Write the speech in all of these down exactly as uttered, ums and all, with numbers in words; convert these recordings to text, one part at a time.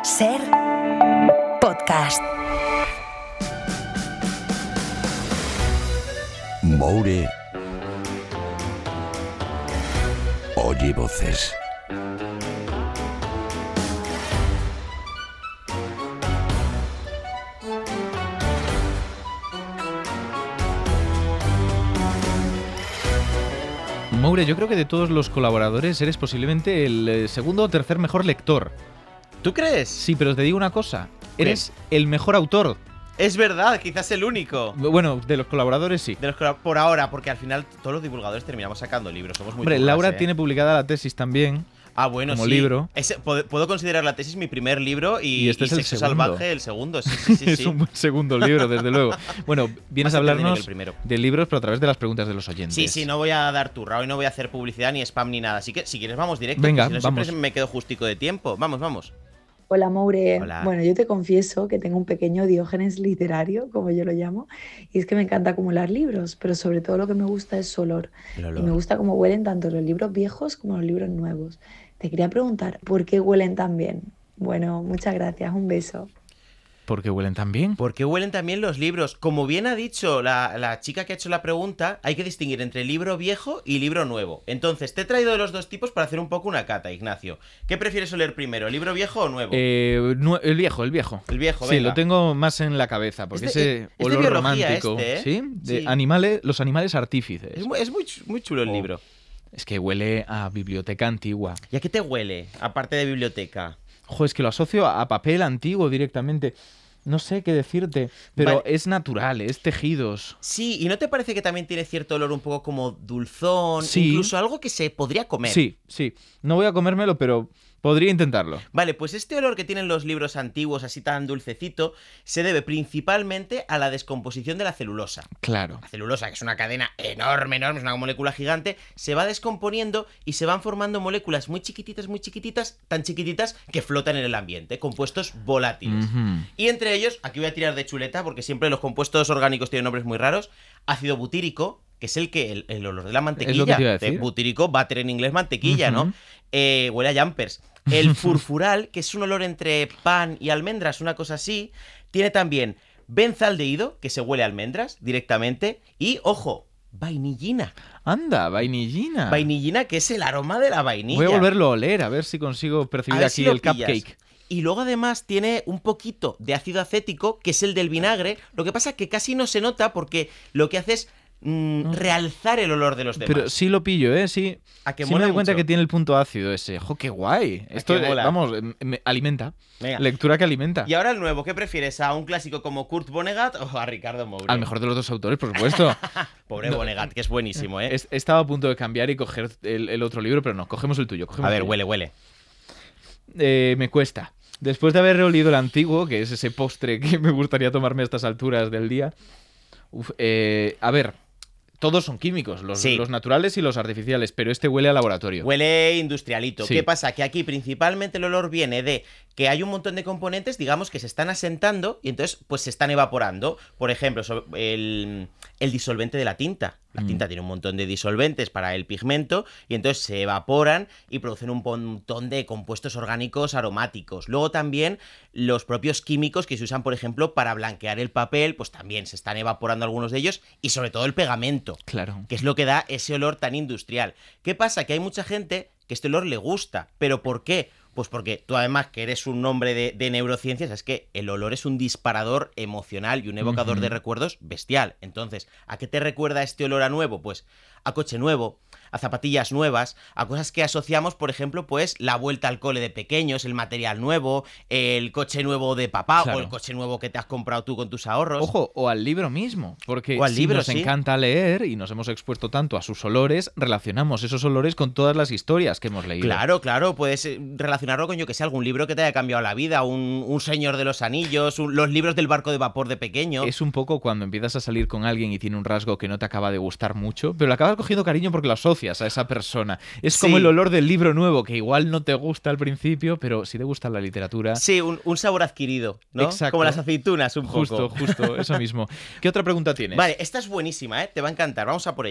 Ser podcast. Moure oye voces. Moure, yo creo que de todos los colaboradores eres posiblemente el eh, segundo o tercer mejor lector. ¿Tú crees? Sí, pero te digo una cosa. Eres el mejor autor. Es verdad, quizás el único. Bueno, de los colaboradores sí. De los colab- por ahora, porque al final todos los divulgadores terminamos sacando libros. Somos muy Hombre, turras, Laura ¿eh? tiene publicada la tesis también. Ah, bueno, como sí. libro. Ese- puedo, puedo considerar la tesis mi primer libro y, Y este y es el Sexo segundo. Salvaje el segundo. Sí, sí, sí. Es sí. un buen segundo libro, desde luego. Bueno, vienes Más a entretenido que hablarnos el primero. de libros, pero a través de las preguntas de los oyentes. Sí, sí, no voy a dar turra. Hoy no voy a hacer publicidad ni spam ni nada. Así que si quieres vamos directo. Venga, que si no, vamos. siempre me quedo justico de tiempo. Vamos, vamos. Hola, Moure. Hola. Bueno, yo te confieso que tengo un pequeño Diógenes literario, como yo lo llamo, y es que me encanta acumular libros, pero sobre todo lo que me gusta es su olor. El Y olor. me gusta cómo huelen tanto los libros viejos como los libros nuevos. Te quería preguntar, ¿por qué huelen tan bien? Bueno, muchas gracias, un beso. ¿Por qué huelen tan bien? ¿Por qué huelen también los libros? Como bien ha dicho la, la chica que ha hecho la pregunta, hay que distinguir entre libro viejo y libro nuevo. Entonces, te he traído de los dos tipos para hacer un poco una cata, Ignacio. ¿Qué prefieres oler primero, libro viejo o nuevo? Eh, nue- el viejo, el viejo. El viejo, Sí, venga. lo tengo más en la cabeza, porque Es de- ese es de olor biología romántico, este, ¿eh? ¿sí? De Sí. animales, los animales artífices. Es muy, es muy, ch- muy chulo el Oh. libro. Es que huele a biblioteca antigua. ¿Y a qué te huele, aparte de biblioteca? Ojo, es que lo asocio a papel antiguo directamente. No sé qué decirte, pero Vale. es natural, es tejidos. Sí, ¿y no te parece que también tiene cierto olor un poco como dulzón? Sí. Incluso algo que se podría comer. Sí, sí. No voy a comérmelo, pero podría intentarlo. Vale, pues este olor que tienen los libros antiguos, así tan dulcecito, se debe principalmente a la descomposición de la celulosa. Claro. La celulosa, que es una cadena enorme, enorme, es una molécula gigante, se va descomponiendo y se van formando moléculas muy chiquititas, muy chiquititas, tan chiquititas que flotan en el ambiente, compuestos volátiles. Ujú. Y entre ellos, aquí voy a tirar de chuleta porque siempre los compuestos orgánicos tienen nombres muy raros, ácido butírico, que es el que el, el olor de la mantequilla. Es lo que te iba a De decir. butírico, butter en inglés, mantequilla, Ujú. ¿no? Eh, huele a jumpers. El furfural, que es un olor entre pan y almendras, una cosa así. Tiene también benzaldehído, que se huele a almendras directamente. Y, ojo, vainillina. Anda, vainillina. Vainillina, que es el aroma de la vainilla. Voy a volverlo a oler, a ver si consigo A percibir ver aquí si lo el pillas. cupcake. Y luego además tiene un poquito de ácido acético, que es el del vinagre. Lo que pasa es que casi no se nota porque lo que hace es mm, realzar el olor de los demás. Pero sí lo pillo, ¿eh? Sí. ¿A que Sí mola me doy cuenta mucho? que tiene el punto ácido ese. ¡Jo, qué guay! Esto, que eh, mola? vamos, eh, me alimenta. Venga. Lectura que alimenta. Y ahora el nuevo, ¿qué prefieres? ¿A un clásico como Kurt Vonnegut o a Ricardo Moure? Al mejor de los dos autores, por supuesto. Pobre No. Vonnegut, que es buenísimo, ¿eh? Es- Estaba a punto de cambiar y coger el, el otro libro, pero no, cogemos el tuyo. cogemos A ver, el tuyo. huele, huele. Eh, me cuesta. Después de haber reolido el antiguo, que es ese postre que me gustaría tomarme a estas alturas del día. Uf, eh, a ver, todos son químicos, los, Sí. los naturales y los artificiales, pero este huele a laboratorio. Huele industrialito. Sí. ¿Qué pasa? Que aquí principalmente el olor viene de que hay un montón de componentes, digamos, que se están asentando y entonces pues se están evaporando. Por ejemplo, so- el, el disolvente de la tinta. La Mm. tinta tiene un montón de disolventes para el pigmento y entonces se evaporan y producen un montón de compuestos orgánicos aromáticos. Luego también los propios químicos que se usan, por ejemplo, para blanquear el papel, pues también se están evaporando algunos de ellos y sobre todo el pegamento, Claro. que es lo que da ese olor tan industrial. ¿Qué pasa? Que hay mucha gente que este olor le gusta. ¿Pero por qué? Pues porque tú además que eres un hombre de, de neurociencias, es que el olor es un disparador emocional y un evocador Ujú. de recuerdos bestial. Entonces, ¿a qué te recuerda este olor a nuevo? Pues a coche nuevo, a zapatillas nuevas, a cosas que asociamos, por ejemplo, pues la vuelta al cole de pequeños, el material nuevo, el coche nuevo de papá Claro. o el coche nuevo que te has comprado tú con tus ahorros. Ojo, o al libro mismo, porque O al si libro, nos sí. encanta leer y nos hemos expuesto tanto a sus olores, relacionamos esos olores con todas las historias que hemos leído. Claro, claro, puedes eh, relacionarlo con yo que sé, algún libro que te haya cambiado la vida, un, un Señor de los Anillos, un- los libros del barco de vapor de pequeño. Es un poco cuando empiezas a salir con alguien y tiene un rasgo que no te acaba de gustar mucho, pero le acabas cogiendo cariño porque lo asocias a esa persona. Es como Sí. el olor del libro nuevo, que igual no te gusta al principio, pero si te gusta la literatura... Sí, un, un sabor adquirido, ¿no? Exacto. Como las aceitunas, un Justo, poco. justo, eso mismo. ¿Qué otra pregunta tienes? Vale, esta es buenísima, ¿eh? Te va a encantar, vamos a por ella.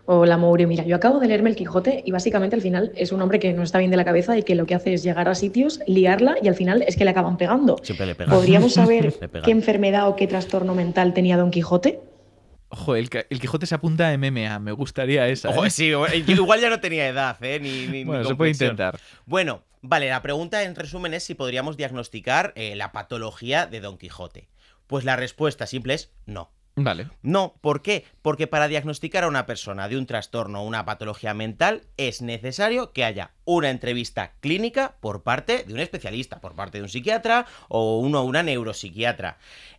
Hola, Moure. Mira, yo acabo de leerme El Quijote y básicamente al final es un hombre que no está bien de la cabeza y que lo que hace es llegar a sitios, liarla y al final es que le acaban pegando. Siempre le pegan. ¿Podríamos saber Le pegan. qué enfermedad o qué trastorno mental tenía Don Quijote? Ojo, el, el Quijote se apunta a M M A, me gustaría esa. Ojo, ¿eh? sí, igual ya no tenía edad, ¿eh? Ni, ni, bueno, ni se puede complexión. intentar. Bueno, vale, la pregunta en resumen es si podríamos diagnosticar eh, la patología de Don Quijote. Pues la respuesta simple es no. Vale. No, ¿por qué? Porque para diagnosticar a una persona de un trastorno o una patología mental es necesario que haya una entrevista clínica por parte de un especialista, por parte de un psiquiatra o uno una neuropsiquiatra.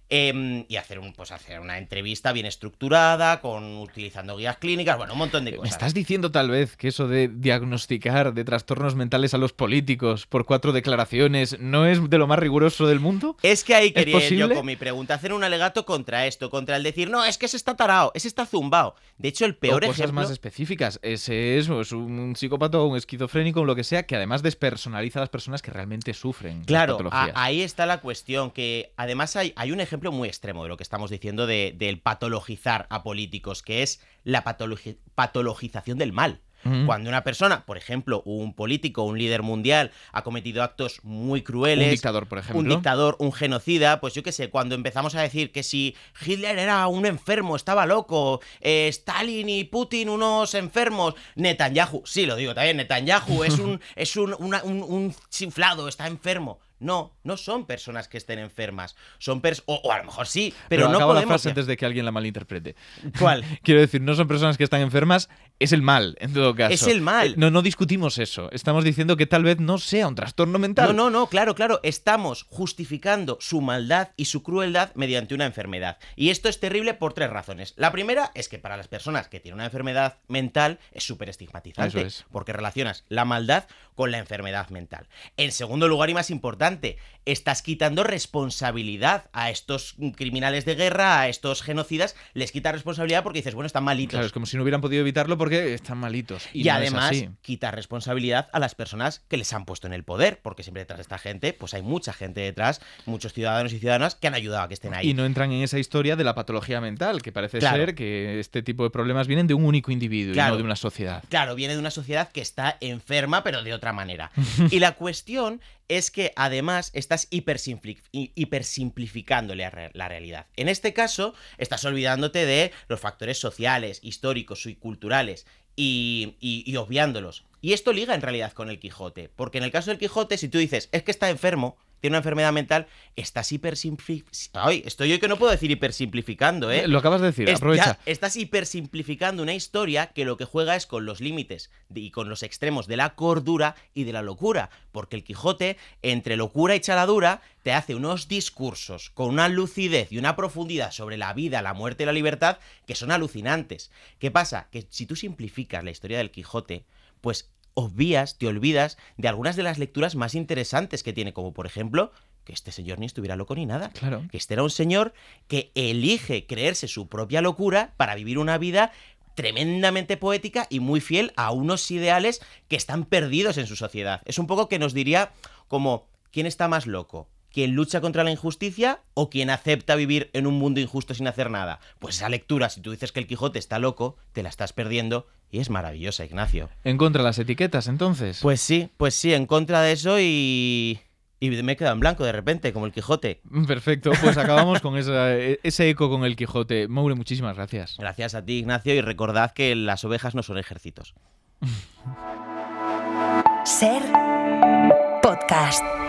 Eh, y hacer, un, pues hacer una entrevista bien estructurada, con utilizando guías clínicas, bueno, un montón de ¿Me cosas. estás diciendo tal vez que eso de diagnosticar de trastornos mentales a los políticos por cuatro declaraciones no es de lo más riguroso del mundo? Es que ahí quería ir posible? yo con mi pregunta, hacer un alegato contra esto, contra el decir, no, es que ese está tarao, ese está zumbao. De hecho, el peor o cosas ejemplo... más específicas. Ese es, es un psicópata o un esquizofrénico o lo que sea, que además despersonaliza a las personas que realmente sufren Claro, las a- patologías. ahí está la cuestión, que además hay, hay un ejemplo muy extremo de lo que estamos diciendo de- del patologizar a políticos, que es la patologi- patologización del mal. Mm. Cuando una persona, por ejemplo, un político, un líder mundial, ha cometido actos muy crueles... Un dictador, por ejemplo. Un dictador, un genocida, pues yo qué sé, cuando empezamos a decir que si Hitler era un enfermo, estaba loco, eh, Stalin y Putin unos enfermos, Netanyahu, sí, lo digo también, Netanyahu es un, es un, una- un, un chiflado, está enfermo. No, no son personas que estén enfermas, son personas... O, o a lo mejor sí, pero, no acaba la podemos... frase antes de que alguien la malinterprete. ¿Cuál? Quiero decir, no son personas que están enfermas, es el mal, en todo caso. Es el mal. Eh, No, no discutimos eso. Estamos diciendo que tal vez no sea un trastorno mental. No, no, no, claro, claro. Estamos justificando su maldad y su crueldad mediante una enfermedad. Y esto es terrible por tres razones. La primera es que para las personas que tienen una enfermedad mental es súper estigmatizante. Eso es. Porque relacionas la maldad con la enfermedad mental. En segundo lugar y más importante, estás quitando responsabilidad a estos criminales de guerra, a estos genocidas, les quitas responsabilidad porque dices, bueno, están malitos. Claro, es como si no hubieran podido evitarlo porque están malitos. Y, Y, no es además así. quitar responsabilidad a las personas que les han puesto en el poder, porque siempre detrás de esta gente, pues hay mucha gente detrás, muchos ciudadanos y ciudadanas que han ayudado a que estén ahí. Y no entran en esa historia de la patología mental, que parece Claro. ser que este tipo de problemas vienen de un único individuo Claro. y no de una sociedad. Claro, viene de una sociedad que está enferma, pero de otra manera. Y la cuestión es que además estás hipersimpli- hi- hipersimplificando la, re- la realidad. En este caso, estás olvidándote de los factores sociales, históricos y culturales y, y- y obviándolos. Y esto liga en realidad con el Quijote, porque en el caso del Quijote, si tú dices, es que está enfermo, tiene una enfermedad mental, estás hipersimplificando... Ay, estoy hoy que no puedo decir hipersimplificando, ¿eh? Lo acabas de decir, Es- aprovecha. ya estás hipersimplificando una historia que lo que juega es con los límites de- y con los extremos de la cordura y de la locura, porque el Quijote, entre locura y chaladura, te hace unos discursos con una lucidez y una profundidad sobre la vida, la muerte y la libertad que son alucinantes. ¿Qué pasa? Que si tú simplificas la historia del Quijote, pues obvias, te olvidas de algunas de las lecturas más interesantes que tiene, como por ejemplo que este señor ni estuviera loco ni nada. Claro. Que este era un señor que elige creerse su propia locura para vivir una vida tremendamente poética y muy fiel a unos ideales que están perdidos en su sociedad. Es un poco que nos diría como, ¿quién está más loco? ¿Quién lucha contra la injusticia o quien acepta vivir en un mundo injusto sin hacer nada? Pues esa lectura, si tú dices que el Quijote está loco, te la estás perdiendo y es maravillosa, Ignacio. En contra de las etiquetas, entonces. Pues sí, pues sí, en contra de eso y... Y me he quedado en blanco de repente, como el Quijote. Perfecto, pues acabamos con esa- ese eco con el Quijote. Moure, muchísimas gracias. Gracias a ti, Ignacio, y recordad que las ovejas no son ejércitos. Ser podcast.